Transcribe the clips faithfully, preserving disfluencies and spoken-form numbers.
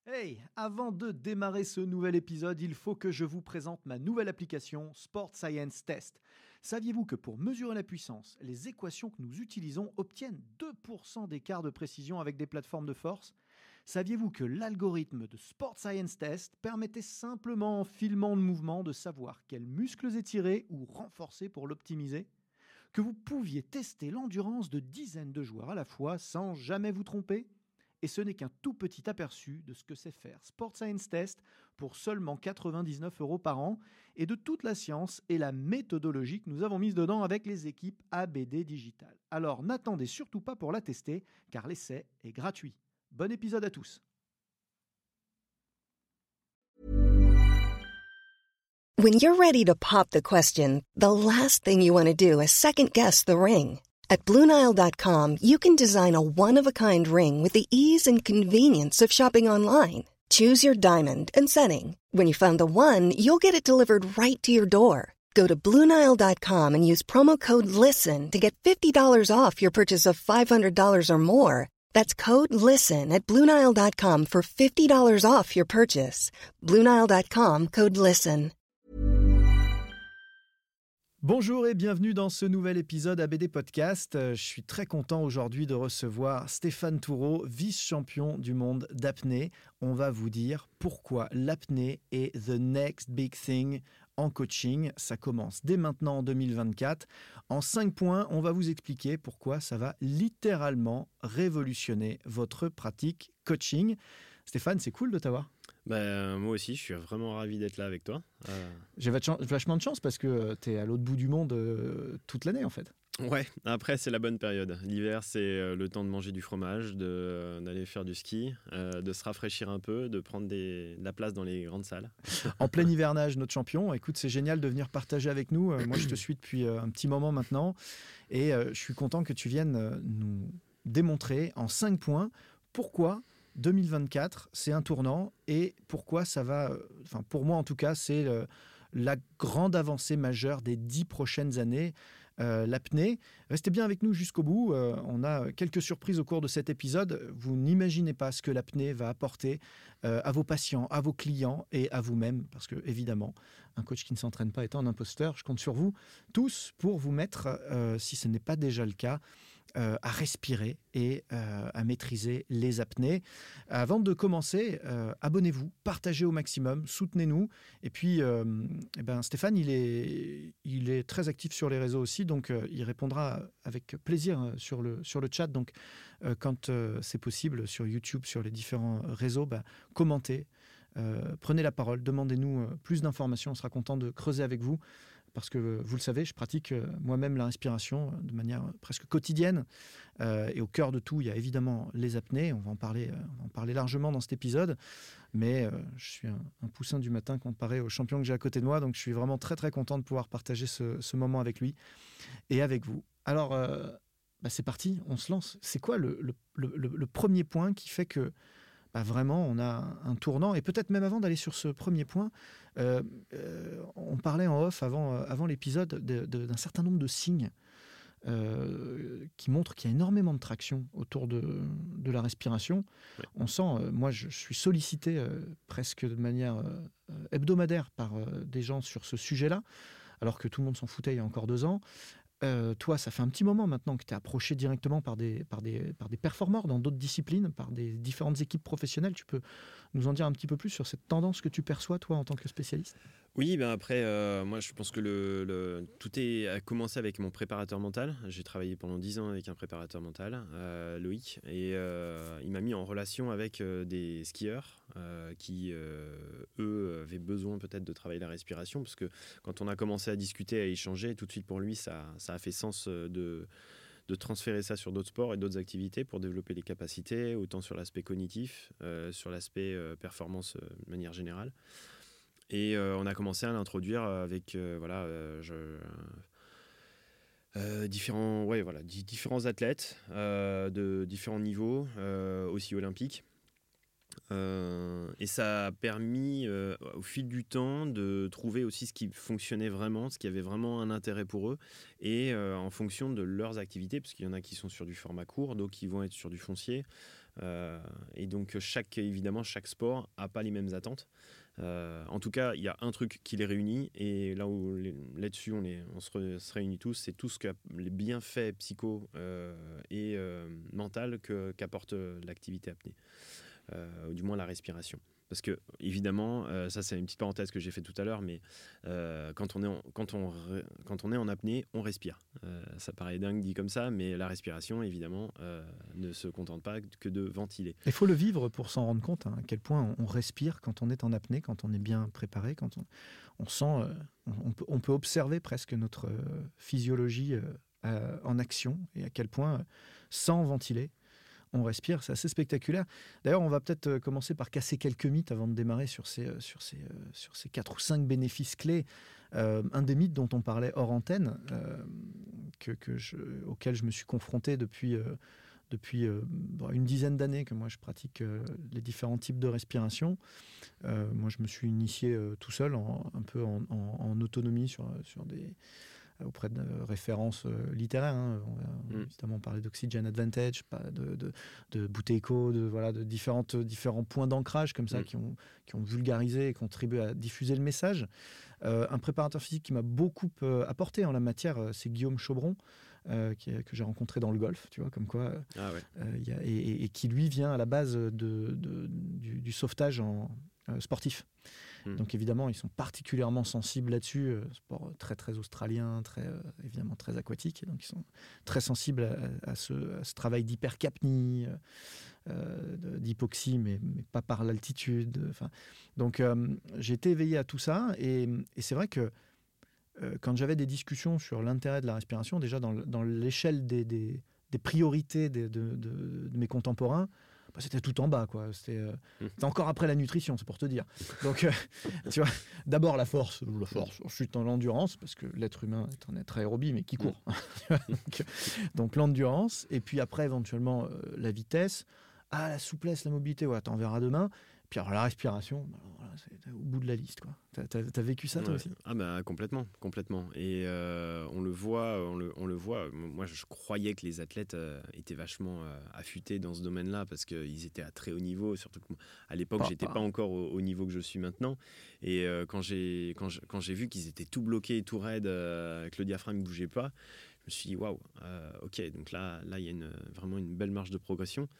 Hey, avant de démarrer ce nouvel épisode, il faut que je vous présente ma nouvelle application Sport Science Test. Saviez-vous que pour mesurer la puissance, les équations que nous utilisons obtiennent deux pour cent d'écart de précision avec des plateformes de force ? Saviez-vous que l'algorithme de Sport Science Test permettait simplement en filmant le mouvement de savoir quels muscles étirer ou renforcer pour l'optimiser ? Que vous pouviez tester l'endurance de dizaines de joueurs à la fois sans jamais vous tromper ? Et ce n'est qu'un tout petit aperçu de ce que c'est faire Sport Science Test pour seulement quatre-vingt-dix-neuf euros par an et de toute la science et la méthodologie que nous avons mise dedans avec les équipes A B D Digital. Alors n'attendez surtout pas pour la tester car l'essai est gratuit. Bon épisode à tous. When you're ready to pop the question, the last thing you want to do is second-guess the ring. At Blue Nile dot com, you can design a one-of-a-kind ring with the ease and convenience of shopping online. Choose your diamond and setting. When you find the one, you'll get it delivered right to your door. Go to Blue Nile dot com and use promo code LISTEN to get fifty dollars off your purchase of five hundred dollars or more. That's code LISTEN at Blue Nile dot com for fifty dollars off your purchase. Blue Nile dot com, code LISTEN. Bonjour et bienvenue dans ce nouvel épisode A B D Podcast. Je suis très content aujourd'hui de recevoir Stéphane Toureau, vice-champion du monde d'apnée. On va vous dire pourquoi l'apnée est the next big thing en coaching. Ça commence dès maintenant en deux mille vingt-quatre. En cinq points, on va vous expliquer pourquoi ça va littéralement révolutionner votre pratique coaching. Stéphane, c'est cool de t'avoir. Bah, moi aussi, je suis vraiment ravi d'être là avec toi. Euh... J'ai vachement de chance parce que tu es à l'autre bout du monde euh, toute l'année en fait. Ouais, après c'est la bonne période. L'hiver, c'est euh, le temps de manger du fromage, de, euh, d'aller faire du ski, euh, de se rafraîchir un peu, de prendre des, de la place dans les grandes salles. En plein hivernage, notre champion. Écoute, c'est génial de venir partager avec nous. Euh, moi, je te suis depuis euh, un petit moment maintenant et euh, je suis content que tu viennes euh, nous démontrer en cinq points pourquoi deux mille vingt-quatre, c'est un tournant et pourquoi ça va, enfin pour moi en tout cas, c'est le, la grande avancée majeure des dix prochaines années, euh, l'apnée. Restez bien avec nous jusqu'au bout, euh, on a quelques surprises au cours de cet épisode. Vous n'imaginez pas ce que l'apnée va apporter euh, à vos patients, à vos clients et à vous-même, parce que évidemment, un coach qui ne s'entraîne pas est un imposteur. Je compte sur vous tous pour vous mettre, euh, si ce n'est pas déjà le cas, Euh, à respirer et euh, à maîtriser les apnées. Avant de commencer, euh, abonnez-vous, partagez au maximum, soutenez-nous. Et puis, euh, eh ben, Stéphane, il est, il est très actif sur les réseaux aussi, donc euh, il répondra avec plaisir sur le, sur le chat. Donc, euh, quand euh, c'est possible, sur YouTube, sur les différents réseaux, ben, commentez, euh, prenez la parole, demandez-nous euh, plus d'informations. On sera content de creuser avec vous. Parce que, vous le savez, je pratique moi-même la respiration de manière presque quotidienne. Euh, et au cœur de tout, il y a évidemment les apnées. On va en parler, on va en parler largement dans cet épisode. Mais euh, je suis un, un poussin du matin comparé au champion que j'ai à côté de moi. Donc, je suis vraiment très, très content de pouvoir partager ce, ce moment avec lui et avec vous. Alors, euh, bah c'est parti, on se lance. C'est quoi le, le, le, le premier point qui fait que bah vraiment, on a un tournant. Et peut-être même avant d'aller sur ce premier point, euh, euh, on parlait en off avant, euh, avant l'épisode de, de, d'un certain nombre de signes euh, qui montrent qu'il y a énormément de traction autour de, de la respiration. Ouais. On sent, euh, moi je suis sollicité euh, presque de manière euh, hebdomadaire par euh, des gens sur ce sujet-là, alors que tout le monde s'en foutait il y a encore deux ans. Euh, toi, ça fait un petit moment maintenant que tu es approché directement par des, par, des, par des performeurs dans d'autres disciplines, par des différentes équipes professionnelles. Tu peux nous en dire un petit peu plus sur cette tendance que tu perçois, toi, en tant que spécialiste ? Oui, ben après, euh, moi je pense que le, le, tout est, a commencé avec mon préparateur mental. J'ai travaillé pendant dix ans avec un préparateur mental, euh, Loïc, et euh, il m'a mis en relation avec euh, des skieurs euh, qui, euh, eux, avaient besoin peut-être de travailler la respiration, parce que quand on a commencé à discuter, à échanger, tout de suite pour lui, ça, ça a fait sens de... de transférer ça sur d'autres sports et d'autres activités pour développer les capacités, autant sur l'aspect cognitif, euh, sur l'aspect euh, performance euh, de manière générale. Et euh, on a commencé à l'introduire avec euh, voilà, euh, je, euh, différents, ouais, voilà, d- différents athlètes euh, de différents niveaux, euh, aussi olympiques. Euh, et ça a permis euh, au fil du temps de trouver aussi ce qui fonctionnait vraiment, ce qui avait vraiment un intérêt pour eux, et euh, en fonction de leurs activités, parce qu'il y en a qui sont sur du format court, d'autres qui vont être sur du foncier, Euh, et donc, chaque, évidemment, chaque sport n'a pas les mêmes attentes. Euh, en tout cas, il y a un truc qui les réunit, et là où les, là-dessus on, les, on se, re, se réunit tous, c'est tout ce que les bienfaits psycho euh, et euh, mental que, qu'apporte l'activité apnée, euh, ou du moins la respiration. Parce que, évidemment, euh, ça c'est une petite parenthèse que j'ai fait tout à l'heure, mais euh, quand, on est en, quand, on, quand on est en apnée, on respire. Euh, ça paraît dingue dit comme ça, mais la respiration, évidemment, euh, ne se contente pas que de ventiler. Il faut le vivre pour s'en rendre compte, hein, à quel point on, on respire quand on est en apnée, quand on est bien préparé, quand on, on sent, euh, on, peut, on peut observer presque notre euh, physiologie euh, euh, en action, et à quel point, euh, sans ventiler, on respire. C'est assez spectaculaire. D'ailleurs, on va peut-être commencer par casser quelques mythes avant de démarrer sur ces, sur ces, sur ces quatre ou cinq bénéfices clés. Euh, un des mythes dont on parlait hors antenne, euh, que, que je, auquel je me suis confronté depuis, euh, depuis euh, une dizaine d'années que moi je pratique euh, les différents types de respiration. Euh, moi, je me suis initié euh, tout seul, en, un peu en, en, en autonomie sur, sur des... auprès de références euh, littéraires. Hein. On va mm. évidemment parler d'Oxygen Advantage, de, de, de Buteyko, de, voilà, de différentes, différents points d'ancrage comme ça mm. qui, ont, qui ont vulgarisé et contribué à diffuser le message. Euh, un préparateur physique qui m'a beaucoup euh, apporté en la matière, euh, c'est Guillaume Chaubron, euh, qui, que j'ai rencontré dans le golf, tu vois, comme quoi, ah ouais. euh, y a, et, et qui lui vient à la base de, de, du, du sauvetage en, euh, sportif. Mmh. Donc évidemment, ils sont particulièrement sensibles là-dessus, euh, sport très très australien, très euh, évidemment très aquatique, et donc ils sont très sensibles à, à, ce, à ce travail d'hypercapnie, euh, d'hypoxie, mais, mais pas par l'altitude. Enfin, donc euh, j'ai été éveillé à tout ça, et, et c'est vrai que euh, quand j'avais des discussions sur l'intérêt de la respiration, déjà dans, dans l'échelle des, des, des priorités de, de, de, de mes contemporains, bah, c'était tout en bas, quoi. C'était, euh, mmh. c'était encore après la nutrition, c'est pour te dire. Donc, euh, tu vois, d'abord la force, la force, ensuite l'endurance, parce que l'être humain est un être aérobie, mais qui court. Mmh. donc, donc l'endurance, et puis après, éventuellement, euh, la vitesse. Ah, la souplesse, la mobilité, ouais, t'en verras demain. Puis alors la respiration, alors, voilà, c'est au bout de la liste, quoi. T'as, t'as, t'as vécu ça, toi ouais. aussi ? Ah bah complètement, complètement. Et euh, on le voit, on le, on le voit. Moi, je croyais que les athlètes euh, étaient vachement euh, affûtés dans ce domaine-là parce qu'ils étaient à très haut niveau. Surtout qu'à l'époque, pas, j'étais pas, pas encore au, au niveau que je suis maintenant. Et euh, quand j'ai quand, je, quand j'ai vu qu'ils étaient tout bloqués, tout raides, euh, que le diaphragme ne bougeait pas, je me suis dit waouh, euh, ok. Donc là, là, il y a une, vraiment une belle marge de progression.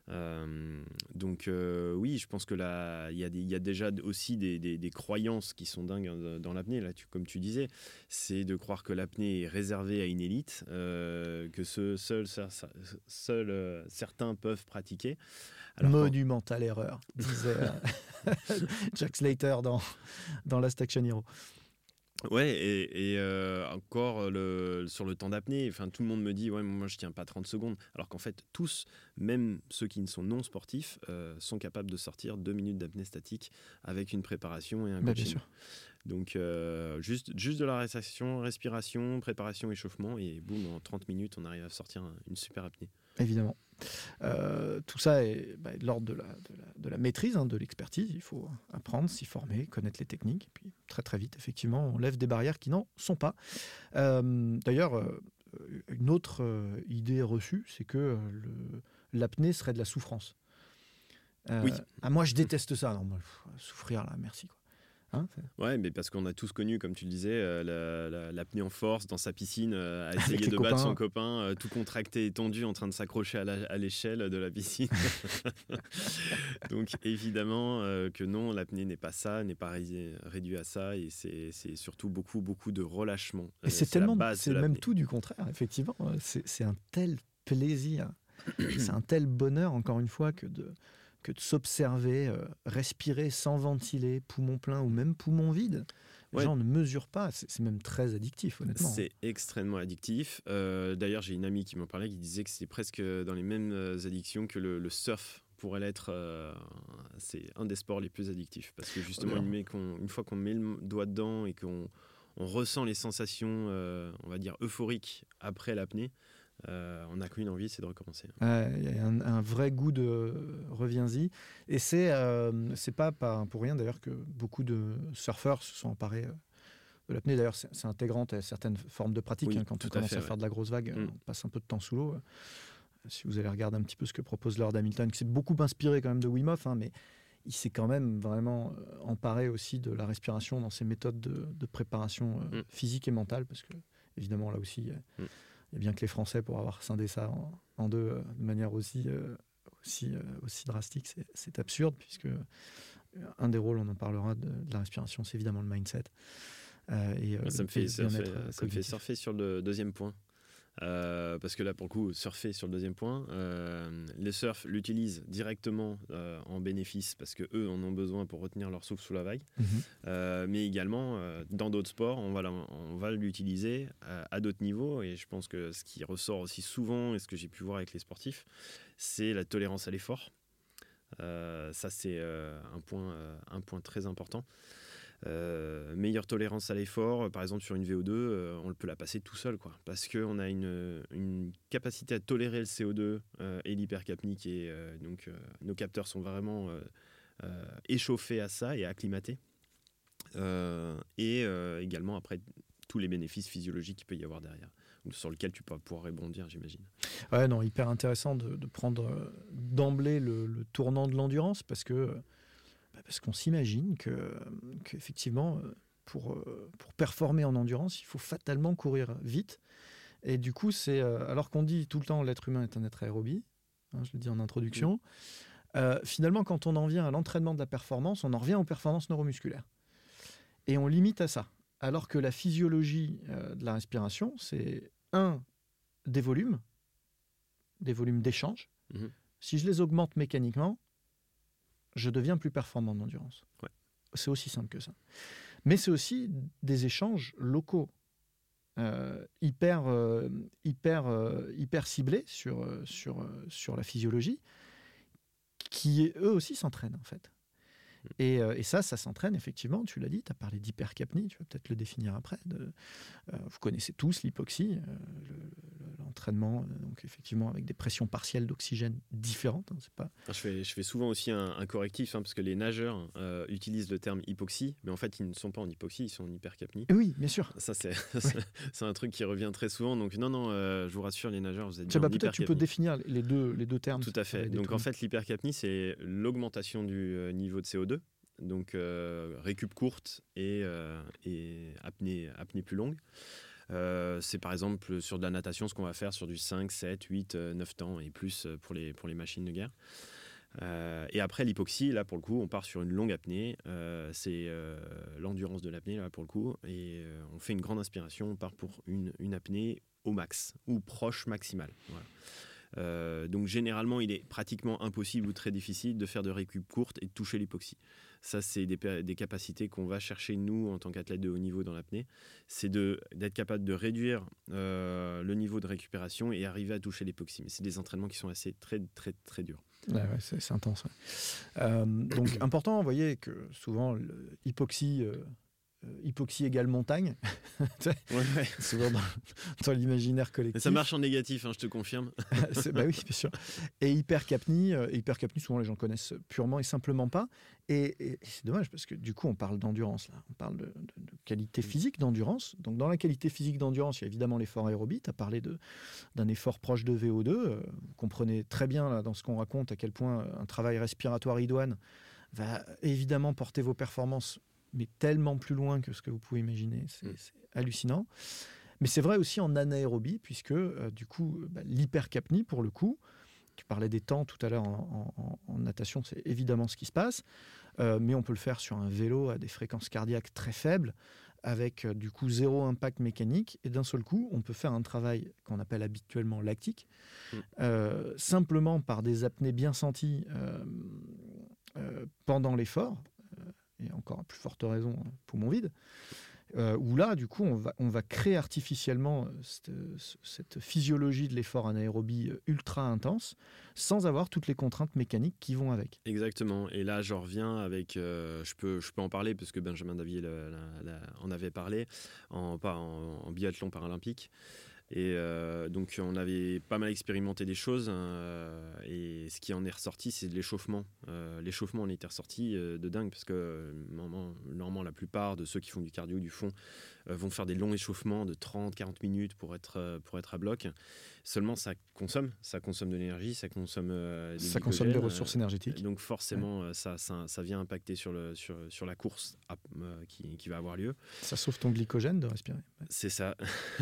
Euh, donc euh, oui, je pense que là, il y, y a déjà aussi des, des, des croyances qui sont dingues dans, dans l'apnée. Là, tu, comme tu disais, c'est de croire que l'apnée est réservée à une élite, euh, que ce, seuls seul, seul, euh, certains peuvent pratiquer. Alors, monumentale quand... erreur, disait euh, Jack Slater dans, dans Last Action Hero. Ouais, et, et euh, encore le, sur le temps d'apnée, enfin, tout le monde me dit ouais, moi je tiens pas trente secondes, alors qu'en fait tous, même ceux qui ne sont non sportifs, euh, sont capables de sortir deux minutes d'apnée statique avec une préparation et un coaching. Bah, bien sûr. Donc euh, juste, juste de la respiration, respiration, préparation, échauffement, et boum, en trente minutes on arrive à sortir une super apnée. Évidemment. Euh, tout ça est bah, de l'ordre de la, de la, de la maîtrise, hein, de l'expertise. Il faut apprendre, s'y former, connaître les techniques. Et puis très très vite, effectivement, on lève des barrières qui n'en sont pas. Euh, d'ailleurs, euh, une autre euh, idée reçue, c'est que euh, le, l'apnée serait de la souffrance. Euh, oui. Ah, moi, je déteste ça. Non, moi, pff, souffrir, là, merci, quoi. Hein, ouais, mais parce qu'on a tous connu, comme tu le disais, euh, la, la, l'apnée en force dans sa piscine, euh, à essayer de copains. battre son copain, euh, tout contracté et tendu, en train de s'accrocher à, la, à l'échelle de la piscine. Donc évidemment euh, que non, l'apnée n'est pas ça, n'est pas ré- réduit à ça, et c'est, c'est surtout beaucoup, beaucoup de relâchement. Et c'est, c'est tellement, c'est même tout du contraire, effectivement. C'est, c'est un tel plaisir, c'est un tel bonheur, encore une fois, que de... que de s'observer, euh, respirer sans ventiler, poumon plein ou même poumon vide. Les ouais. gens ne mesurent pas, c'est, c'est même très addictif, honnêtement. C'est extrêmement addictif. Euh, d'ailleurs, j'ai une amie qui m'en parlait, qui disait que c'est presque dans les mêmes addictions que le, le surf pourrait l'être. Euh, c'est un des sports les plus addictifs. Parce que justement, ouais. une, qu'on, une fois qu'on met le doigt dedans et qu'on on ressent les sensations, euh, on va dire, euphoriques après l'apnée, Euh, on n'a qu'une envie, c'est de recommencer. Il euh, y a un, un vrai goût de euh, reviens-y. Et c'est, euh, c'est pas, pas pour rien d'ailleurs que beaucoup de surfeurs se sont emparés euh, de l'apnée. D'ailleurs, c'est, c'est intégrant à certaines formes de pratiques. Oui, hein, quand on commence fait, à ouais. faire de la grosse vague, mm. on passe un peu de temps sous l'eau. si vous allez regarder un petit peu ce que propose Lord Hamilton, qui s'est beaucoup inspiré quand même de Wim Hof, hein, mais il s'est quand même vraiment emparé aussi de la respiration dans ses méthodes de, de préparation euh, mm. physique et mentale, parce que évidemment là aussi, il y a, mm. il y a bien que les Français pour avoir scindé ça en, en deux euh, de manière aussi, euh, aussi, euh, aussi drastique, c'est, c'est absurde, puisque un des rôles, on en parlera, de, de la respiration, c'est évidemment le mindset. Euh, et, euh, ça, me fait surfer, ça me fait surfer sur le deuxième point. Euh, parce que là, pour le coup, surfer sur le deuxième point, euh, les surf l'utilisent directement euh, en bénéfice parce qu'eux en ont besoin pour retenir leur souffle sous la vague. Mm-hmm. Euh, mais également, euh, dans d'autres sports, on va, on va l'utiliser à, à d'autres niveaux. Et je pense que ce qui ressort aussi souvent, et ce que j'ai pu voir avec les sportifs, c'est la tolérance à l'effort. Euh, ça, c'est euh, un, point, euh, un point très important. Euh, meilleure tolérance à l'effort, par exemple sur une V O deux, euh, on peut la passer tout seul, quoi, parce qu'on a une, une capacité à tolérer le C O deux euh, et l'hypercapnie, et euh, donc euh, nos capteurs sont vraiment euh, euh, échauffés à ça et acclimatés. Euh, et euh, également après tous les bénéfices physiologiques qu'il peut y avoir derrière, sur lequel tu peux pouvoir rebondir, j'imagine. Ouais, non, hyper intéressant de, de prendre euh, d'emblée le, le tournant de l'endurance, parce que Parce qu'on s'imagine que, qu'effectivement, pour, pour performer en endurance, il faut fatalement courir vite. Et du coup, c'est, alors qu'on dit tout le temps l'être humain est un être aérobie, hein, je le dis en introduction, mmh. euh, finalement, quand on en vient à l'entraînement de la performance, on en revient aux performances neuromusculaires. Et on limite à ça. Alors que la physiologie euh, de la respiration, c'est un, des volumes, des volumes d'échange. Mmh. Si je les augmente mécaniquement, je deviens plus performant en endurance. Ouais. C'est aussi simple que ça. Mais c'est aussi des échanges locaux, euh, hyper, euh, hyper, euh, hyper ciblés sur, euh, sur, euh, sur la physiologie, qui eux aussi s'entraînent en fait. Et, euh, et ça, ça s'entraîne effectivement, tu l'as dit, tu as parlé d'hypercapnie, tu vas peut-être le définir après. De, euh, vous connaissez tous l'hypoxie, euh, le, le, l'entraînement, euh, donc effectivement avec des pressions partielles d'oxygène différentes. Hein, c'est pas... je, fais, je fais souvent aussi un, un correctif, hein, parce que les nageurs euh, utilisent le terme hypoxie, mais en fait ils ne sont pas en hypoxie, ils sont en hypercapnie. Oui, bien sûr. Ça, c'est, oui. c'est un truc qui revient très souvent, donc non, non, euh, je vous rassure, les nageurs, vous êtes bien bah, en peut-être hypercapnie. Tu peux définir les deux, les deux termes. Tout à fait. Donc en fait, l'hypercapnie, c'est l'augmentation du euh, niveau de C O deux. Donc euh, récup courte et, euh, et apnée, apnée plus longue. Euh, c'est par exemple sur de la natation ce qu'on va faire sur du cinq, sept, huit, neuf temps et plus pour les, pour les machines de guerre. Euh, et après l'hypoxie, là pour le coup, on part sur une longue apnée. Euh, c'est euh, l'endurance de l'apnée, là pour le coup. Et euh, on fait une grande inspiration, on part pour une, une apnée au max ou proche maximale. Voilà. Euh, donc généralement, il est pratiquement impossible ou très difficile de faire de récup courte et de toucher l'hypoxie. Ça, c'est des, des capacités qu'on va chercher, nous, en tant qu'athlète de haut niveau dans l'apnée. C'est de, d'être capable de réduire euh, le niveau de récupération et arriver à toucher l'hypoxie. Mais c'est des entraînements qui sont assez très, très, très durs. Ouais, ouais, c'est, c'est intense. Ouais. Euh, donc, important, vous voyez que souvent, l'hypoxie... Euh, Euh, hypoxie égale montagne. ouais, ouais. Souvent dans, dans l'imaginaire collectif. Mais ça marche en négatif, hein, je te confirme. c'est, bah oui, bien sûr. Et hypercapnie, euh, hypercapnie, souvent les gens connaissent purement et simplement pas. Et, et, et c'est dommage parce que du coup, on parle d'endurance. Là. On parle de, de, de qualité physique d'endurance. Donc, dans la qualité physique d'endurance, il y a évidemment l'effort aérobie. Tu as parlé de, d'un effort proche de V O deux. Euh, vous comprenez très bien là, dans ce qu'on raconte à quel point un travail respiratoire idoine va évidemment porter vos performances, mais tellement plus loin que ce que vous pouvez imaginer. C'est, mmh. c'est hallucinant. Mais c'est vrai aussi en anaérobie, puisque euh, du coup, bah, l'hypercapnie, pour le coup, tu parlais des temps tout à l'heure en, en, en natation, c'est évidemment ce qui se passe, euh, mais on peut le faire sur un vélo à des fréquences cardiaques très faibles, avec euh, du coup zéro impact mécanique, et d'un seul coup, on peut faire un travail qu'on appelle habituellement lactique, mmh. euh, simplement par des apnées bien senties euh, euh, pendant l'effort, et encore à plus forte raison poumon vide, euh, où là, du coup, on va, on va créer artificiellement cette, cette physiologie de l'effort anaérobie ultra intense, sans avoir toutes les contraintes mécaniques qui vont avec. Exactement. Et là, je reviens avec... Euh, je, peux, je peux en parler, parce que Benjamin Davier la, la, la, en avait parlé, en, en, en biathlon paralympique. Et euh, donc, on avait pas mal expérimenté des choses. Euh, et ce qui en est ressorti, c'est de l'échauffement. Euh, l'échauffement en était ressorti euh, de dingue, parce que euh, normalement, normalement, la plupart de ceux qui font du cardio, du fond, euh, vont faire des longs échauffements de trente à quarante minutes pour être, euh, pour être à bloc. Seulement, ça consomme, ça consomme de l'énergie, ça consomme euh, des Ça consomme des glycogènes, ressources énergétiques. euh, donc forcément, ouais. ça, ça, ça vient impacter sur, le, sur, sur la course à, euh, qui, qui va avoir lieu. Ça sauve ton glycogène de respirer. Ouais. C'est ça.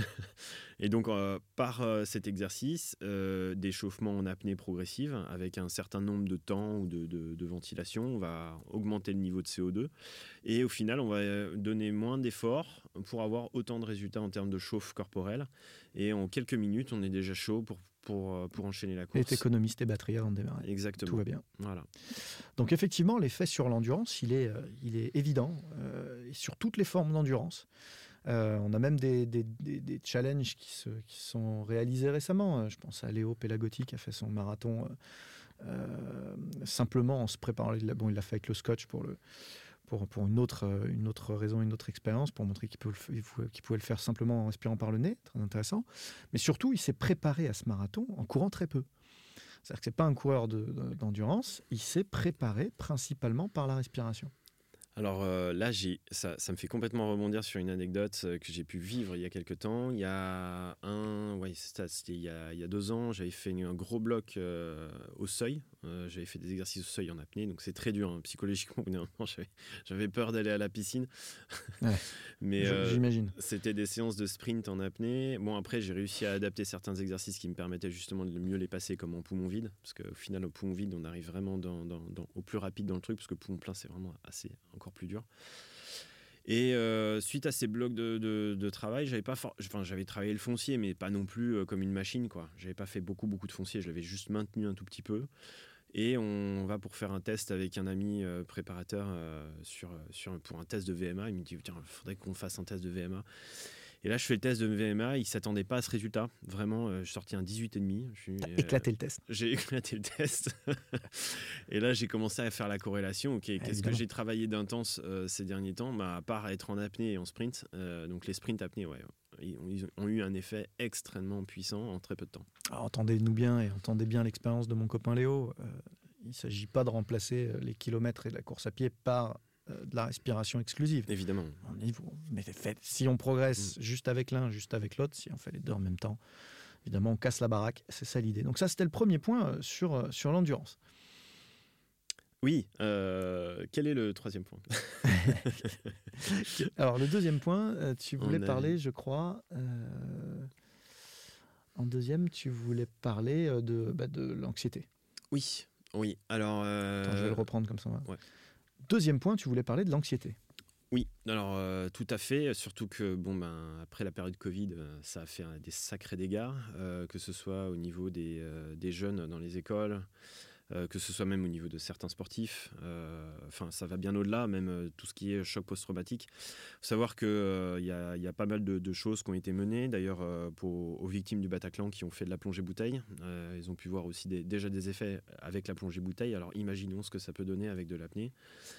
Et donc, euh, par euh, cet exercice euh, d'échauffement en apnée progressive, avec un certain nombre de temps ou de, de, de ventilation, on va augmenter le niveau de C O deux. Et au final, on va donner moins d'efforts pour avoir autant de résultats en termes de chauffe corporelle. Et en quelques minutes, on est déjà chaud pour, pour, pour enchaîner la course. Et t'économises tes batteries avant de démarrer. Exactement. Tout va bien. Voilà. Donc effectivement, l'effet sur l'endurance, il est, euh, il est évident, euh, et sur toutes les formes d'endurance. Euh, on a même des, des, des, des challenges qui, se, qui sont réalisés récemment. Je pense à Léo Pelagotti qui a fait son marathon euh, euh, simplement en se préparant. Bon, il l'a fait avec le scotch pour, le, pour, pour une, autre, une autre raison, une autre expérience, pour montrer qu'il, peut le, qu'il pouvait le faire simplement en respirant par le nez. Très intéressant. Mais surtout, il s'est préparé à ce marathon en courant très peu. C'est-à-dire que ce n'est pas un coureur de, de, d'endurance. Il s'est préparé principalement par la respiration. Alors euh, là, j'ai, ça, ça me fait complètement rebondir sur une anecdote euh, que j'ai pu vivre il y a quelques temps. Il y a un, ouais, c'était, c'était il, y a, il y a deux ans, j'avais fait un gros bloc euh, au seuil. Euh, j'avais fait des exercices au seuil en apnée, donc c'est très dur hein, psychologiquement. J'avais, j'avais peur d'aller à la piscine. Ouais, Mais euh, j'imagine. C'était des séances de sprint en apnée. Bon, après, j'ai réussi à adapter certains exercices qui me permettaient justement de mieux les passer, comme en poumon vide, parce qu'au final, au poumon vide, on arrive vraiment dans, dans, dans, au plus rapide dans le truc, parce que poumon plein, c'est vraiment assez encore plus dur. Et euh, suite à ces blocs de, de, de travail, j'avais pas for... enfin, j'avais travaillé le foncier, mais pas non plus euh, comme une machine, quoi. J'avais pas fait beaucoup, beaucoup de foncier, je l'avais juste maintenu un tout petit peu. Et on va pour faire un test avec un ami euh, préparateur euh, sur, sur, pour un test de V M A. Il me dit, tiens, il faudrait qu'on fasse un test de V M A. Et là, je fais le test de V M A. Il ne s'attendait pas à ce résultat. Vraiment, euh, je suis sorti un dix-huit virgule cinq. T'as euh, éclaté le test. J'ai éclaté le test. Et là, j'ai commencé à faire la corrélation. Okay, qu'est-ce Évidemment. que j'ai travaillé d'intense euh, ces derniers temps bah, à part être en apnée et en sprint. Euh, donc les sprints apnée, ouais. Ils ont eu un effet extrêmement puissant en très peu de temps. Alors, entendez-nous bien et entendez bien l'expérience de mon copain Léo. Euh, il ne s'agit pas de remplacer les kilomètres et la course à pied par euh, de la respiration exclusive. Évidemment. On y, mais fait, si on progresse mmh. juste avec l'un, juste avec l'autre, si on fait les deux en même temps, évidemment, on casse la baraque. C'est ça l'idée. Donc ça, c'était le premier point sur, sur l'endurance. Oui. Euh, quel est le troisième point? Alors, le deuxième point, tu voulais a... parler, je crois... Euh, en deuxième, tu voulais parler de, bah, de l'anxiété. Oui, oui. Alors, euh... Attends, je vais le reprendre comme ça. Ouais. Deuxième point, tu voulais parler de l'anxiété. Oui, alors euh, tout à fait, surtout que bon, ben, après la période Covid, ça a fait euh, des sacrés dégâts, euh, que ce soit au niveau des, euh, des jeunes dans les écoles, euh, que ce soit même au niveau de certains sportifs. Euh, enfin, ça va bien au-delà, même euh, tout ce qui est choc post-traumatique. Il faut savoir qu'il euh, y, a, y a pas mal de, de choses qui ont été menées, d'ailleurs euh, pour, aux victimes du Bataclan qui ont fait de la plongée bouteille. Euh, ils ont pu voir aussi des, déjà des effets avec la plongée bouteille, alors imaginons ce que ça peut donner avec de l'apnée.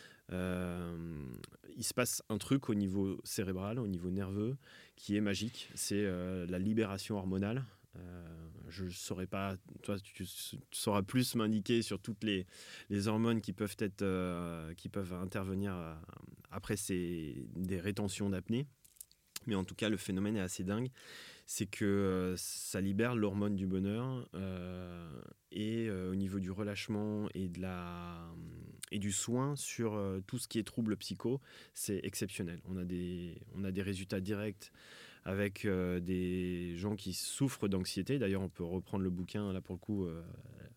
Euh, il se passe un truc au niveau cérébral, au niveau nerveux, qui est magique. C'est euh, la libération hormonale. Euh, je ne saurais pas, toi tu, tu sauras plus m'indiquer sur toutes les, les hormones qui peuvent, être, euh, qui peuvent intervenir euh, après ces, des rétentions d'apnée. Mais en tout cas, le phénomène est assez dingue. C'est que euh, ça libère l'hormone du bonheur euh, et euh, au niveau du relâchement et, de la, et du soin sur euh, tout ce qui est troubles psycho, c'est exceptionnel. On a des, on a des résultats directs avec euh, des gens qui souffrent d'anxiété. D'ailleurs, on peut reprendre le bouquin, là pour le coup, euh,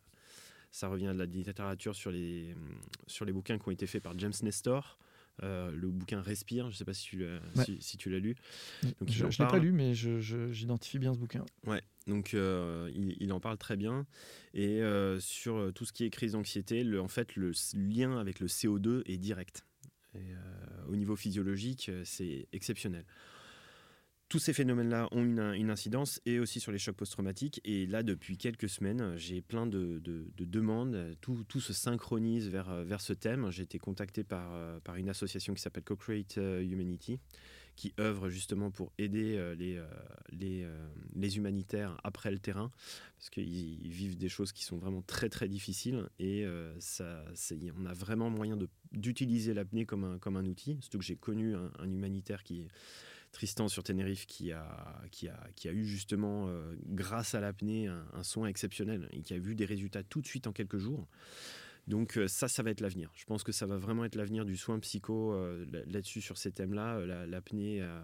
ça revient de la littérature sur les, sur les bouquins qui ont été faits par James Nestor. Euh, le bouquin Respire, je ne sais pas si tu l'as, ouais. si, si tu l'as lu. Donc, je ne l'ai pas lu, mais je, je, j'identifie bien ce bouquin. Ouais, donc euh, il, il en parle très bien. Et euh, sur tout ce qui est crise d'anxiété, le, en fait, le lien avec le C O deux est direct. Et, euh, au niveau physiologique, c'est exceptionnel. Tous ces phénomènes-là ont une, une incidence et aussi sur les chocs post-traumatiques. Et là, depuis quelques semaines, j'ai plein de, de, de demandes. Tout, tout se synchronise vers, vers ce thème. J'ai été contacté par, par une association qui s'appelle Co-Create Humanity, qui œuvre justement pour aider les, les, les humanitaires après le terrain, parce qu'ils vivent des choses qui sont vraiment très, très difficiles. Et ça, c'est, on a vraiment moyen de, d'utiliser l'apnée comme un, comme un outil. Surtout que j'ai connu un, un humanitaire qui est Tristan sur Tenerife qui a, qui a, qui a eu justement, euh, grâce à l'apnée, un, un soin exceptionnel et qui a vu des résultats tout de suite en quelques jours. Donc euh, ça, ça va être l'avenir. Je pense que ça va vraiment être l'avenir du soin psycho euh, là-dessus, sur ces thèmes-là. La, l'apnée, euh,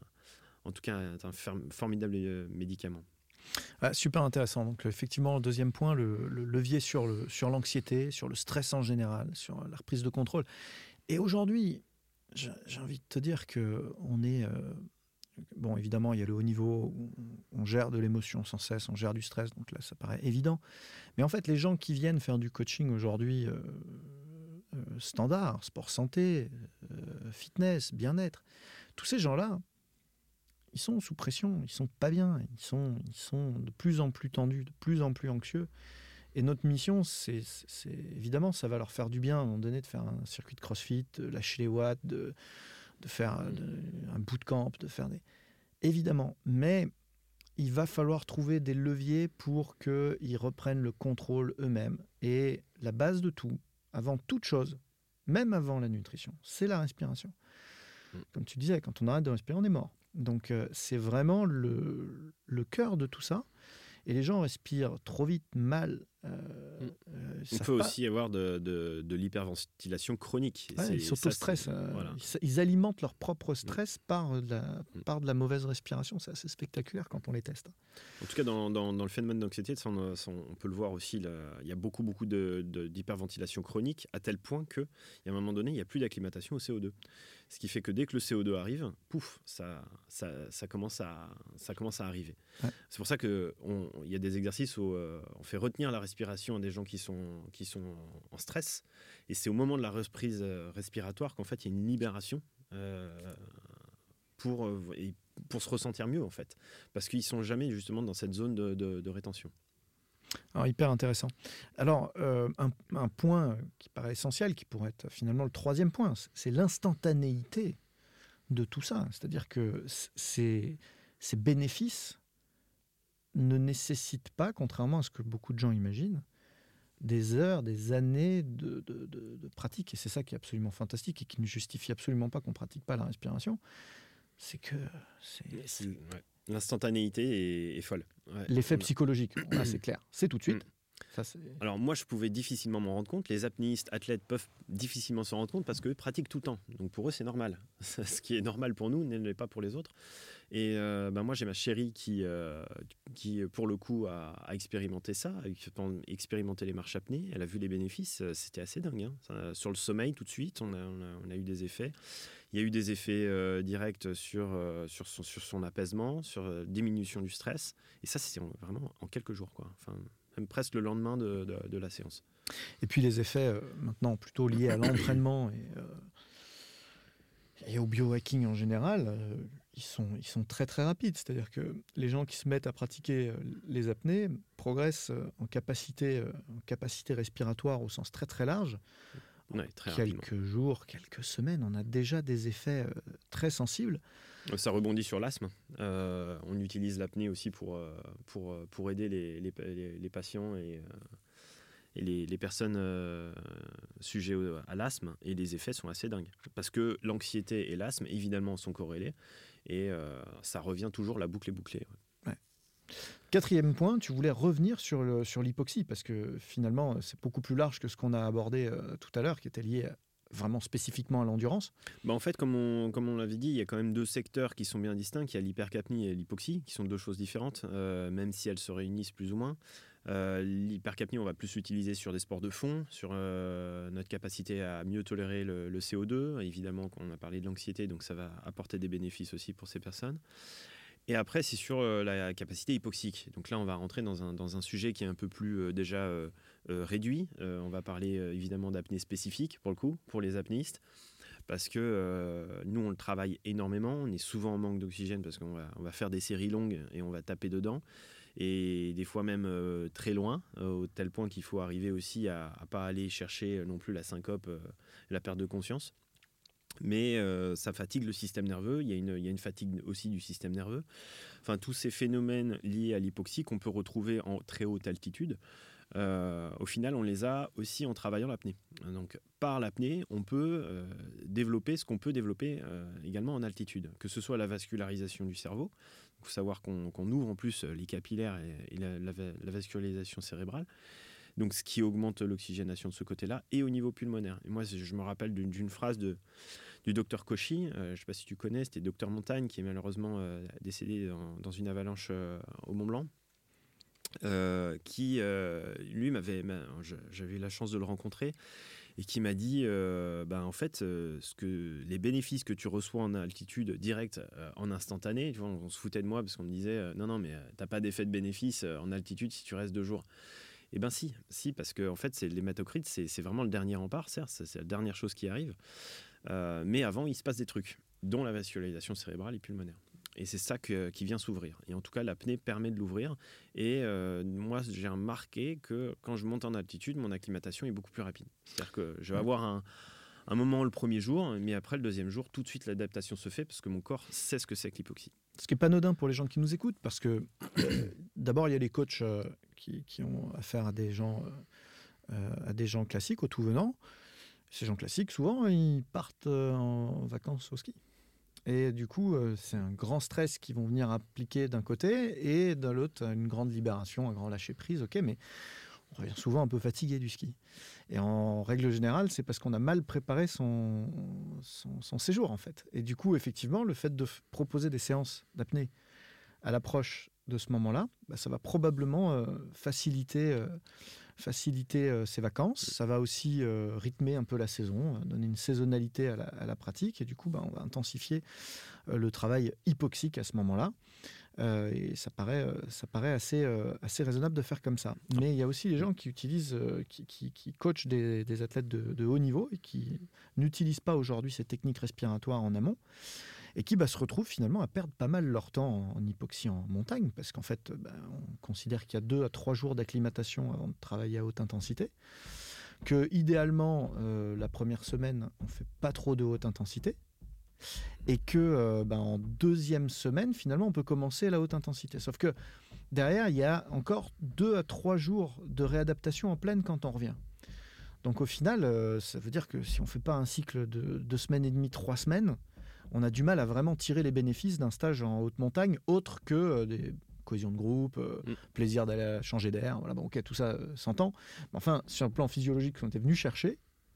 en tout cas, est un formidable médicament. Ah, super intéressant. Donc effectivement, le deuxième point, le, le levier sur, le, sur l'anxiété, sur le stress en général, sur la reprise de contrôle. Et aujourd'hui, j'ai, j'ai envie de te dire qu'on est... Euh, bon, évidemment, il y a le haut niveau, où on gère de l'émotion sans cesse, on gère du stress, donc là, ça paraît évident. Mais en fait, les gens qui viennent faire du coaching aujourd'hui, euh, euh, standard, sport santé, euh, fitness, bien-être, tous ces gens-là, ils sont sous pression, ils sont pas bien, ils sont, ils sont de plus en plus tendus, de plus en plus anxieux. Et notre mission, c'est, c'est, c'est évidemment, ça va leur faire du bien à un moment donné de faire un circuit de crossfit, de lâcher les watts, de, de faire de, un bootcamp, de faire des... Évidemment, mais il va falloir trouver des leviers pour qu'ils reprennent le contrôle eux-mêmes. Et la base de tout, avant toute chose, même avant la nutrition, c'est la respiration. Comme tu disais, quand on arrête de respirer, on est mort. Donc euh, c'est vraiment le, le cœur de tout ça. Et les gens respirent trop vite, mal. Euh, euh, Il peut pas... aussi y avoir de, de, de l'hyperventilation chronique. Ouais, ils s'auto-stressent. Euh, voilà. ils, ils alimentent leur propre stress mmh. par, de la, mmh. par de la mauvaise respiration. C'est assez spectaculaire quand on les teste. En tout cas, dans, dans, dans le phénomène d'anxiété, ça, on, ça, on peut le voir aussi. Là, il y a beaucoup, beaucoup de, de, d'hyperventilation chronique, à tel point qu'à un moment donné, il n'y a plus d'acclimatation au C O deux. Ce qui fait que dès que le C O deux arrive, pouf, ça, ça, ça, commence, à, ça commence à arriver. Ouais. C'est pour ça qu'il y a des exercices où euh, on fait retenir la respiration à des gens qui sont, qui sont en stress. Et c'est au moment de la reprise respiratoire qu'en fait, il y a une libération euh, pour, euh, pour se ressentir mieux, en fait. Parce qu'ils ne sont jamais justement dans cette zone de, de, de rétention. Alors, hyper intéressant. Alors, euh, un, un point qui paraît essentiel, qui pourrait être finalement le troisième point, c'est l'instantanéité de tout ça. C'est-à-dire que ces, ces bénéfices ne nécessitent pas, contrairement à ce que beaucoup de gens imaginent, des heures, des années de, de, de, de pratique. Et c'est ça qui est absolument fantastique et qui ne justifie absolument pas qu'on ne pratique pas la respiration. C'est que... C'est, c'est... Ouais. L'instantanéité est, est folle. Ouais. L'effet psychologique, là, c'est clair. C'est tout de suite. Ça, c'est... Alors moi, je pouvais difficilement m'en rendre compte. Les apnéistes, athlètes peuvent difficilement s'en rendre compte parce qu'eux pratiquent tout le temps. Donc pour eux, c'est normal. Ce qui est normal pour nous ne l'est pas pour les autres. Et euh, ben moi, j'ai ma chérie qui, euh, qui pour le coup, a, a expérimenté ça, a expérimenté les marches apnées. Elle a vu les bénéfices. C'était assez dingue. Hein. Ça, sur le sommeil, tout de suite, on a, on a, on a eu des effets. Il y a eu des effets euh, directs sur, euh, sur, son, sur son apaisement, sur euh, diminution du stress. Et ça, c'est vraiment en quelques jours, quoi. Enfin, même presque le lendemain de, de, de la séance. Et puis les effets, euh, maintenant, plutôt liés à l'entraînement et, euh, et au biohacking en général, euh, ils, sont, ils sont très, très rapides. C'est-à-dire que les gens qui se mettent à pratiquer euh, les apnées progressent euh, en, capacité, euh, en capacité respiratoire au sens très, très large. Ouais, très quelques rapidement. jours, quelques semaines, on a déjà des effets euh, très sensibles. Ça rebondit sur l'asthme. Euh, on utilise l'apnée aussi pour, pour, pour aider les, les, les patients et, et les, les personnes euh, sujets à l'asthme. Et les effets sont assez dingues. Parce que l'anxiété et l'asthme, évidemment, sont corrélés. Et euh, ça revient toujours, la boucle est bouclée. Ouais. Quatrième point, tu voulais revenir sur, le, sur l'hypoxie, parce que finalement, c'est beaucoup plus large que ce qu'on a abordé euh, tout à l'heure, qui était lié à, vraiment spécifiquement à l'endurance. Bah en fait, comme on, comme on l'avait dit, il y a quand même deux secteurs qui sont bien distincts. Il y a l'hypercapnie et l'hypoxie, qui sont deux choses différentes, euh, même si elles se réunissent plus ou moins. Euh, l'hypercapnie, on va plus l'utiliser sur des sports de fond, sur euh, notre capacité à mieux tolérer le, le C O deux. Évidemment, on a parlé de l'anxiété, donc ça va apporter des bénéfices aussi pour ces personnes. Et après, c'est sur euh, la capacité hypoxique. Donc là, on va rentrer dans un, dans un sujet qui est un peu plus euh, déjà euh, euh, réduit. Euh, on va parler euh, évidemment d'apnée spécifique, pour le coup, pour les apnéistes. Parce que euh, nous, on le travaille énormément. On est souvent en manque d'oxygène parce qu'on va, on va faire des séries longues et on va taper dedans. Et des fois même euh, très loin, euh, au tel point qu'il faut arriver aussi à ne pas aller chercher non plus la syncope, euh, la perte de conscience. Mais euh, ça fatigue le système nerveux, il y a une, il y a une fatigue aussi du système nerveux. Enfin, tous ces phénomènes liés à l'hypoxie qu'on peut retrouver en très haute altitude, euh, au final, on les a aussi en travaillant l'apnée. Donc, par l'apnée, on peut euh, développer ce qu'on peut développer euh, également en altitude, que ce soit la vascularisation du cerveau. Il faut savoir qu'on, qu'on ouvre en plus les capillaires et, et la, la, la vascularisation cérébrale. Donc, ce qui augmente l'oxygénation de ce côté-là, et au niveau pulmonaire. Et moi, je me rappelle d'une, d'une phrase de, du docteur Cauchy, euh, je ne sais pas si tu connais, c'était docteur Montagne, qui est malheureusement euh, décédé dans, dans une avalanche euh, au Mont-Blanc, euh, qui, euh, lui, m'avait, j'avais eu la chance de le rencontrer, et qui m'a dit, euh, bah, en fait, euh, ce que, les bénéfices que tu reçois en altitude directe, euh, en instantané, tu vois, on, on se foutait de moi, parce qu'on me disait, euh, non, non, mais euh, tu n'as pas d'effet de bénéfice euh, en altitude si tu restes deux jours. Eh bien si, si, parce que en fait, c'est, l'hématocrit, c'est, c'est vraiment le dernier rempart, certes, c'est, c'est la dernière chose qui arrive. Euh, mais avant, il se passe des trucs, dont la vascularisation cérébrale et pulmonaire. Et c'est ça que, qui vient s'ouvrir. Et en tout cas, l'apnée permet de l'ouvrir. Et euh, moi, j'ai remarqué que quand je monte en altitude, mon acclimatation est beaucoup plus rapide. C'est-à-dire que je vais avoir un, un moment le premier jour, mais après, le deuxième jour, tout de suite, l'adaptation se fait parce que mon corps sait ce que c'est que l'hypoxie. Ce qui n'est pas anodin pour les gens qui nous écoutent, parce que euh, d'abord, il y a les coachs euh, qui, qui ont affaire à des gens, euh, à des gens classiques, au tout venant. Ces gens classiques, souvent, ils partent euh, en vacances au ski. Et du coup, euh, c'est un grand stress qu'ils vont venir appliquer d'un côté, et de l'autre, une grande libération, un grand lâcher-prise. Ok, mais on revient souvent un peu fatigué du ski. Et en règle générale, c'est parce qu'on a mal préparé son, son, son séjour, en fait. Et du coup, effectivement, le fait de f- proposer des séances d'apnée à l'approche de ce moment-là, bah, ça va probablement euh, faciliter, euh, faciliter euh, ses vacances. Ça va aussi euh, rythmer un peu la saison, euh, donner une saisonnalité à la, à la pratique. Et du coup, bah, on va intensifier euh, le travail hypoxique à ce moment-là. Euh, et ça paraît, euh, ça paraît assez, euh, assez raisonnable de faire comme ça. Mais il y a aussi les gens qui utilisent, euh, qui, qui, qui coachent des, des athlètes de, de haut niveau et qui n'utilisent pas aujourd'hui ces techniques respiratoires en amont et qui bah, se retrouvent finalement à perdre pas mal leur temps en, en hypoxie en montagne parce qu'en fait, bah, on considère qu'il y a deux à trois jours d'acclimatation avant de travailler à haute intensité, que idéalement, euh, la première semaine, on ne fait pas trop de haute intensité, et que euh, ben, en deuxième semaine, finalement, on peut commencer la haute intensité. Sauf que derrière, il y a encore deux à trois jours de réadaptation en pleine quand on revient. Donc au final, euh, ça veut dire que si on ne fait pas un cycle de deux semaines et demie, trois semaines, on a du mal à vraiment tirer les bénéfices d'un stage en haute montagne, autre que euh, des cohésion de groupe, euh, mm. plaisir d'aller changer d'air, voilà, bon, ok, tout ça euh, s'entend. Mais enfin, sur le plan physiologique qu'on était venu chercher,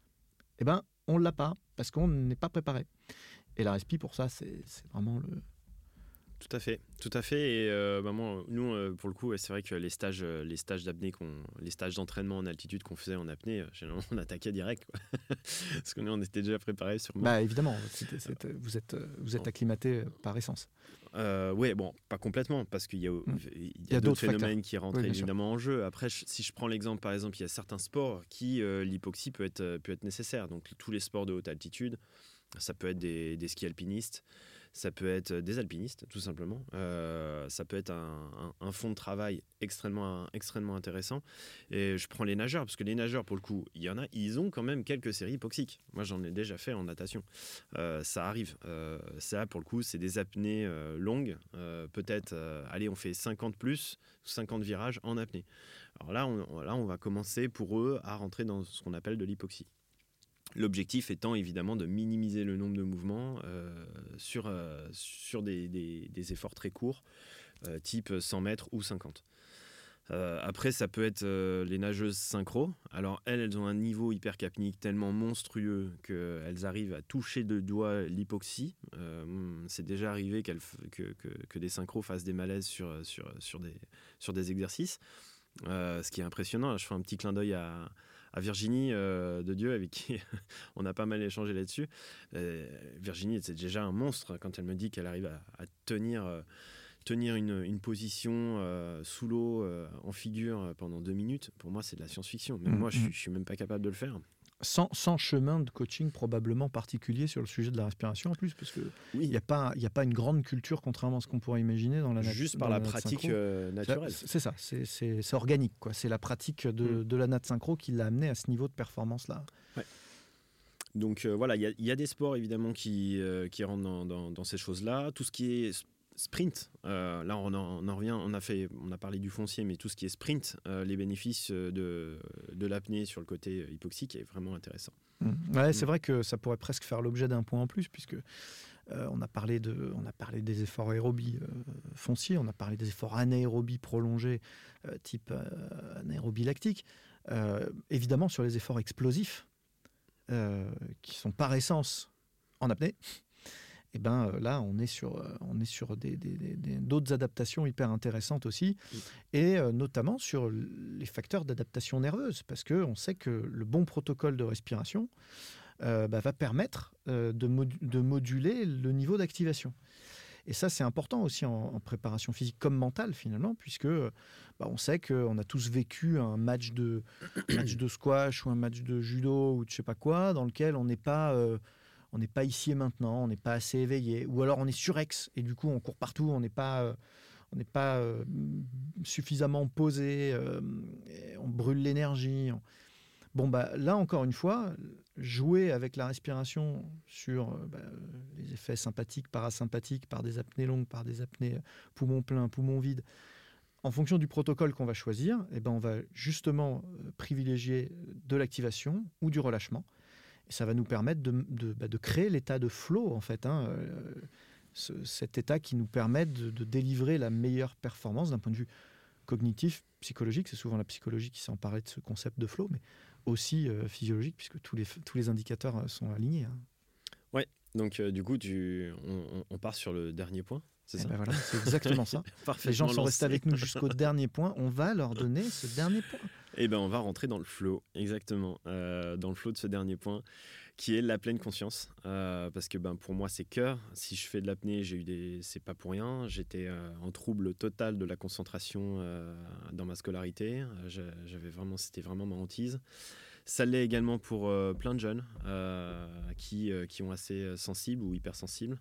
eh ben, on ne l'a pas, parce qu'on n'est pas préparé. Et la respi, pour ça, c'est, c'est vraiment le... Tout à fait, tout à fait. Et euh, bah moi, nous, euh, pour le coup, c'est vrai que les stages, euh, les stages d'apnée, qu'on, les stages d'entraînement en altitude qu'on faisait en apnée, euh, généralement, on attaquait direct, quoi. Parce que nous, on était déjà préparés sûrement. Bah évidemment, c'était, c'était, vous êtes, vous êtes acclimaté par essence. Euh, oui, bon, pas complètement, parce qu'il y a, mmh. il y a, il y a d'autres, d'autres phénomènes facteurs qui rentrent oui, évidemment sûr. En jeu. Après, je, si je prends l'exemple, par exemple, il y a certains sports qui, euh, l'hypoxie peut être, peut être nécessaire. Donc, tous les sports de haute altitude, ça peut être des, des skis alpinistes, ça peut être des alpinistes, tout simplement. Euh, ça peut être un, un, un fond de travail extrêmement, extrêmement intéressant. Et je prends les nageurs, parce que les nageurs, pour le coup, il y en a, ils ont quand même quelques séries hypoxiques. Moi, j'en ai déjà fait en natation. Euh, ça arrive. Euh, ça, pour le coup, c'est des apnées euh, longues. Euh, peut-être, euh, allez, on fait cinquante plus, cinquante virages en apnée. Alors là on, là, on va commencer pour eux à rentrer dans ce qu'on appelle de l'hypoxie. L'objectif étant évidemment de minimiser le nombre de mouvements euh, sur, euh, sur des, des, des efforts très courts, euh, type cent mètres ou cinquante. Euh, après, ça peut être euh, les nageuses synchro. Alors, elles, elles ont un niveau hypercapnique tellement monstrueux qu'elles arrivent à toucher de doigt l'hypoxie. Euh, c'est déjà arrivé qu'elles, que, que, que des synchros fassent des malaises sur, sur, sur, des, sur des exercices. Euh, ce qui est impressionnant, là, je fais un petit clin d'œil à... à Virginie euh, de Dieu, avec qui on a pas mal échangé là-dessus. Euh, Virginie, c'est déjà un monstre quand elle me dit qu'elle arrive à, à tenir, euh, tenir une, une position euh, sous l'eau, euh, en figure, pendant deux minutes. Pour moi, c'est de la science-fiction. Même mmh, moi, je ne suis même pas capable de le faire. Sans, sans chemin de coaching probablement particulier sur le sujet de la respiration en plus, parce qu'il n'y oui. a, a pas une grande culture, contrairement à ce qu'on pourrait imaginer dans la nature. Juste par la, la pratique euh, naturelle. C'est, c'est ça, c'est, c'est, c'est organique, quoi. C'est la pratique de, mmh. de la nat synchro qui l'a amené à ce niveau de performance-là. Ouais. Donc euh, voilà, il y, y a des sports évidemment qui, euh, qui rentrent dans, dans, dans ces choses-là. Tout ce qui est sprint, euh, là on en, on en revient, on a, fait, on a parlé du foncier, mais tout ce qui est sprint, euh, les bénéfices de, de l'apnée sur le côté hypoxique est vraiment intéressant. Mmh. Ouais, c'est mmh. vrai que ça pourrait presque faire l'objet d'un point en plus, puisque euh, on, a parlé de, on a parlé des efforts aérobie euh, fonciers, on a parlé des efforts anaérobie prolongés, euh, type euh, anaérobie lactique. Euh, évidemment, sur les efforts explosifs, euh, qui sont par essence en apnée, et ben euh, là, on est sur, euh, on est sur des, des, des, des, d'autres adaptations hyper intéressantes aussi, mmh. et euh, notamment sur les facteurs d'adaptation nerveuse, parce qu'on sait que le bon protocole de respiration euh, bah, va permettre euh, de, mod- de moduler le niveau d'activation. Et ça, c'est important aussi en, en préparation physique comme mentale, finalement, puisque bah, on sait qu'on a tous vécu un match de, match de squash ou un match de judo ou de je sais pas quoi, dans lequel on n'est pas... Euh, on n'est pas ici et maintenant, on n'est pas assez éveillé, ou alors on est surex, et du coup on court partout, on n'est pas, euh, on n'est pas euh, suffisamment posé, euh, on brûle l'énergie. On... Bon, bah, là encore une fois, jouer avec la respiration sur euh, bah, les effets sympathiques, parasympathiques, par des apnées longues, par des apnées poumons pleins, poumons vides, en fonction du protocole qu'on va choisir, eh ben, on va justement euh, privilégier de l'activation ou du relâchement. Et ça va nous permettre de, de, bah, de créer l'état de flow, en fait, hein, euh, ce, cet état qui nous permet de, de délivrer la meilleure performance d'un point de vue cognitif, psychologique. C'est souvent la psychologie qui s'en parlait de ce concept de flow, mais aussi euh, physiologique, puisque tous les, tous les indicateurs sont alignés. Hein. Ouais, donc euh, du coup, tu, on, on part sur le dernier point. C'est, ça ben voilà, c'est exactement ça. Les gens sont lancé. restés avec nous jusqu'au dernier point. On va leur donner ce dernier point. Eh ben, on va rentrer dans le flow, exactement, euh, dans le flow de ce dernier point, qui est la pleine conscience. Euh, parce que ben, pour moi, c'est cœur. Si je fais de l'apnée, j'ai eu des, c'est pas pour rien. J'étais euh, en trouble total de la concentration euh, dans ma scolarité. J'avais vraiment, c'était vraiment ma hantise. Ça l'est également pour euh, plein de jeunes euh, qui, euh, qui ont assez sensibles ou hypersensibles.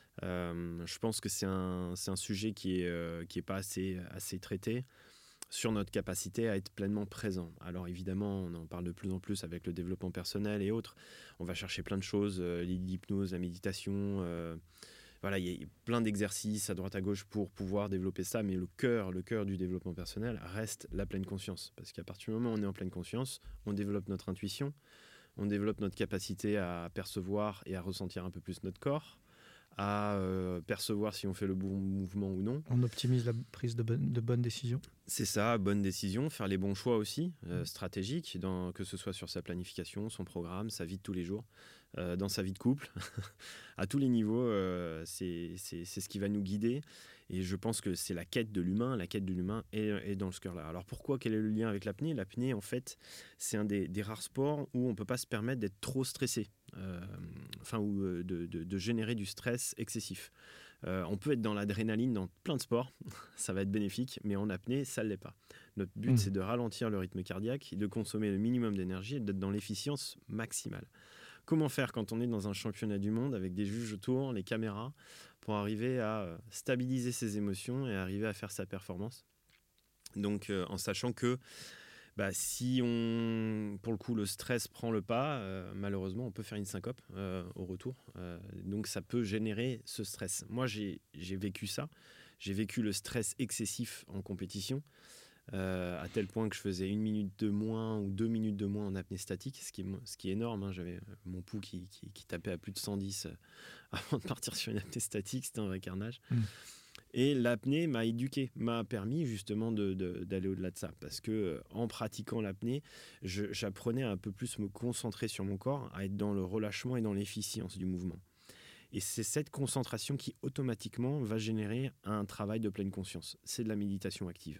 Euh, je pense que c'est un, c'est un sujet qui est, euh, qui est pas assez, assez traité sur notre capacité à être pleinement présent. Alors évidemment, on en parle de plus en plus avec le développement personnel et autres. On va chercher plein de choses, euh, l'hypnose, la méditation. Euh, voilà, il y a plein d'exercices à droite à gauche pour pouvoir développer ça, mais le cœur, le cœur du développement personnel reste la pleine conscience. Parce qu'à partir du moment où on est en pleine conscience, on développe notre intuition, on développe notre capacité à percevoir et à ressentir un peu plus notre corps, à euh, percevoir si on fait le bon mouvement ou non. On optimise la prise de, bonne, de bonnes décisions. C'est ça, bonne décision, faire les bons choix aussi, euh, stratégiques, dans, que ce soit sur sa planification, son programme, sa vie de tous les jours, euh, dans sa vie de couple. À tous les niveaux, euh, c'est, c'est, c'est ce qui va nous guider. Et je pense que c'est la quête de l'humain. La quête de l'humain est, est dans ce cœur-là. Alors pourquoi ? Quel est le lien avec l'apnée ? L'apnée, en fait, c'est un des, des rares sports où on ne peut pas se permettre d'être trop stressé. Euh, enfin, ou de, de, de générer du stress excessif. Euh, on peut être dans l'adrénaline dans plein de sports, ça va être bénéfique, mais en apnée, ça ne l'est pas. Notre but, mmh. c'est de ralentir le rythme cardiaque, de consommer le minimum d'énergie et d'être dans l'efficience maximale. Comment faire quand on est dans un championnat du monde avec des juges autour, les caméras, pour arriver à stabiliser ses émotions et arriver à faire sa performance ? Donc, euh, en sachant que bah, si on, pour le coup, le stress prend le pas, euh, malheureusement, on peut faire une syncope euh, au retour. Euh, donc, ça peut générer ce stress. Moi, j'ai, j'ai vécu ça. J'ai vécu le stress excessif en compétition, euh, à tel point que je faisais une minute de moins ou deux minutes de moins en apnée statique, ce qui est, ce qui est énorme. Hein. J'avais mon pouls qui, qui, qui tapait à plus de cent dix avant de partir sur une apnée statique. C'était un vrai carnage. Mmh. Et l'apnée m'a éduqué, m'a permis justement de, de, d'aller au-delà de ça. Parce que en pratiquant l'apnée, je, j'apprenais à un peu plus me concentrer sur mon corps, à être dans le relâchement et dans l'efficience du mouvement. Et c'est cette concentration qui automatiquement va générer un travail de pleine conscience. C'est de la méditation active.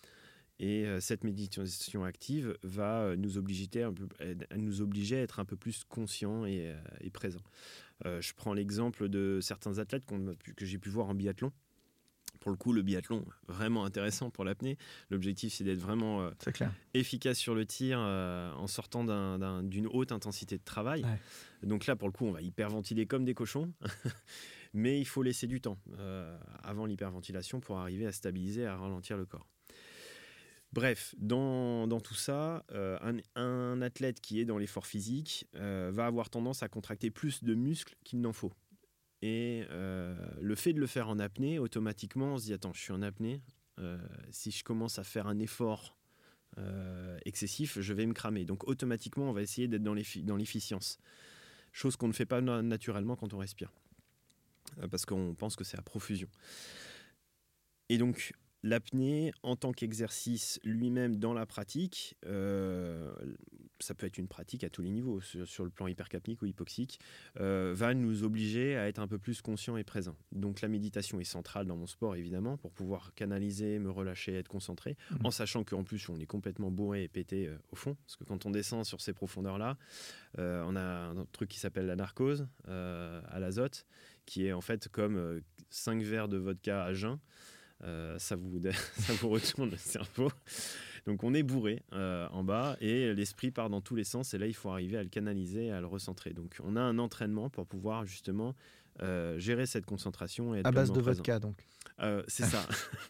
Et euh, cette méditation active va nous obliger, un peu, nous obliger à être un peu plus conscient et, euh, et présent. Euh, je prends l'exemple de certains athlètes qu'on, que j'ai pu voir en biathlon. Pour le coup, le biathlon, vraiment intéressant pour l'apnée. L'objectif, c'est d'être vraiment euh, c'est clair. efficace sur le tir euh, en sortant d'un, d'un, d'une haute intensité de travail. Ouais. Donc là, pour le coup, on va hyperventiler comme des cochons. Mais il faut laisser du temps euh, avant l'hyperventilation pour arriver à stabiliser, à ralentir le corps. Bref, dans, dans tout ça, euh, un, un athlète qui est dans l'effort physique euh, va avoir tendance à contracter plus de muscles qu'il n'en faut. Et euh, le fait de le faire en apnée, automatiquement, on se dit, attends, je suis en apnée, euh, si je commence à faire un effort euh, excessif, je vais me cramer. Donc automatiquement, on va essayer d'être dans, l'effi- dans l'efficience. Chose qu'on ne fait pas na- naturellement quand on respire. Euh, parce qu'on pense que c'est à profusion. Et donc, l'apnée, en tant qu'exercice lui-même dans la pratique, euh, ça peut être une pratique à tous les niveaux, sur, sur le plan hypercapnique ou hypoxique, euh, va nous obliger à être un peu plus conscient et présent. Donc la méditation est centrale dans mon sport, évidemment, pour pouvoir canaliser, me relâcher, être concentré, mmh. en sachant qu'en plus, on est complètement bourré et pété euh, au fond, parce que quand on descend sur ces profondeurs-là, euh, on a un truc qui s'appelle la narcose euh, à l'azote, qui est en fait comme euh, cinq verres de vodka à jeun. Euh, ça, vous, ça vous retourne le cerveau. Donc on est bourré euh, en bas et l'esprit part dans tous les sens et là il faut arriver à le canaliser, à le recentrer. Donc on a un entraînement pour pouvoir justement euh, gérer cette concentration et être à base de présent. vodka donc. Euh, c'est ça.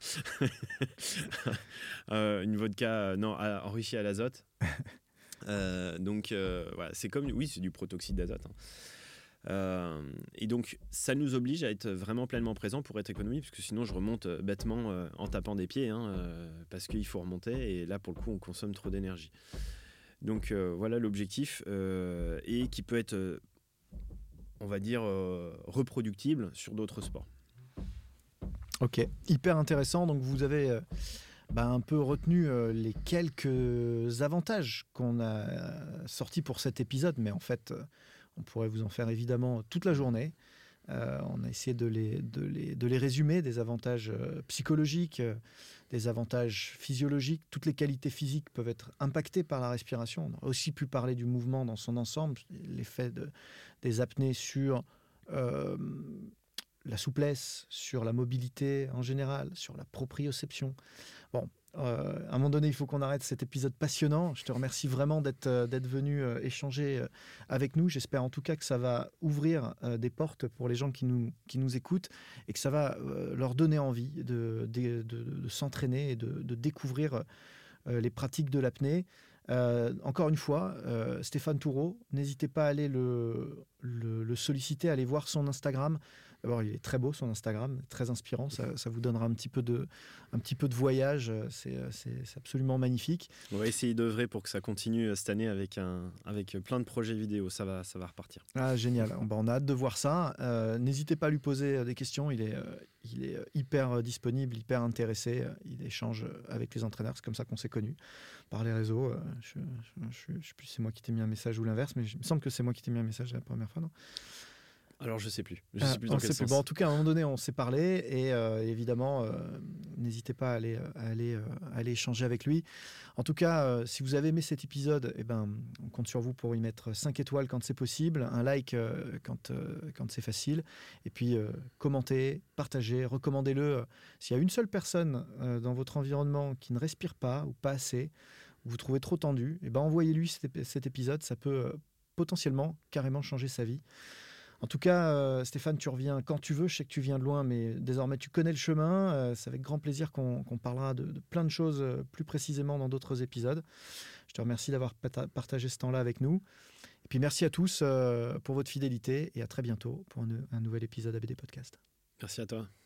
euh, une vodka non enrichie à l'azote. Euh, donc euh, voilà, c'est comme oui c'est du protoxyde d'azote. Hein. Euh, et donc ça nous oblige à être vraiment pleinement présent pour être économique, parce que sinon je remonte euh, bêtement euh, en tapant des pieds hein, euh, parce qu'il faut remonter et là pour le coup on consomme trop d'énergie. Donc euh, voilà l'objectif euh, et qui peut être euh, on va dire euh, reproductible sur d'autres sports. Ok, hyper intéressant. Donc vous avez euh, bah, un peu retenu euh, les quelques avantages qu'on a euh, sortis pour cet épisode, mais en fait euh, on pourrait vous en faire évidemment toute la journée. Euh, on a essayé de les, de, les, de les résumer, des avantages euh, psychologiques, euh, des avantages physiologiques. Toutes les qualités physiques peuvent être impactées par la respiration. On aurait aussi pu parler du mouvement dans son ensemble, l'effet de, des apnées sur euh, la souplesse, sur la mobilité en général, sur la proprioception. Bon, Euh, à un moment donné, il faut qu'on arrête cet épisode passionnant. Je te remercie vraiment d'être, euh, d'être venu euh, échanger euh, avec nous. J'espère en tout cas que ça va ouvrir euh, des portes pour les gens qui nous, qui nous écoutent et que ça va euh, leur donner envie de, de, de, de s'entraîner et de, de découvrir euh, les pratiques de l'apnée. Euh, encore une fois, euh, Stéphane Toureau, n'hésitez pas à aller le, le, le solliciter, à aller voir son Instagram. D'abord, il est très beau, son Instagram, très inspirant. Ça, ça vous donnera un petit peu de, un petit peu de voyage. C'est, c'est, c'est absolument magnifique. On va essayer d'œuvrer pour que ça continue cette année avec, un, avec plein de projets vidéo. Ça va, ça va repartir. Ah, génial. Bon, on a hâte de voir ça. Euh, n'hésitez pas à lui poser des questions. Il est, euh, il est hyper disponible, hyper intéressé. Il échange avec les entraîneurs. C'est comme ça qu'on s'est connus, par les réseaux. Je ne sais plus si c'est moi qui t'ai mis un message ou l'inverse, mais il me semble que c'est moi qui t'ai mis un message la première fois, non ? Alors je sais plus. Je ah, sais plus dans quel sens. Bon, en tout cas, à un moment donné, on s'est parlé et euh, évidemment, euh, n'hésitez pas à aller, à aller, à aller échanger avec lui. En tout cas, euh, si vous avez aimé cet épisode, eh ben, on compte sur vous pour y mettre cinq étoiles quand c'est possible, un like euh, quand, euh, quand c'est facile, et puis euh, commentez, partagez, recommandez-le. S'il y a une seule personne euh, dans votre environnement qui ne respire pas ou pas assez, ou vous trouvez trop tendu, eh ben, envoyez-lui cet, cet épisode. Ça peut euh, potentiellement carrément changer sa vie. En tout cas, euh, Stéphane, tu reviens quand tu veux. Je sais que tu viens de loin, mais désormais, tu connais le chemin. Euh, c'est avec grand plaisir qu'on, qu'on parlera de, de plein de choses euh, plus précisément dans d'autres épisodes. Je te remercie d'avoir pata- partagé ce temps-là avec nous. Et puis, merci à tous euh, pour votre fidélité et à très bientôt pour un, un nouvel épisode A B D Podcast. Merci à toi.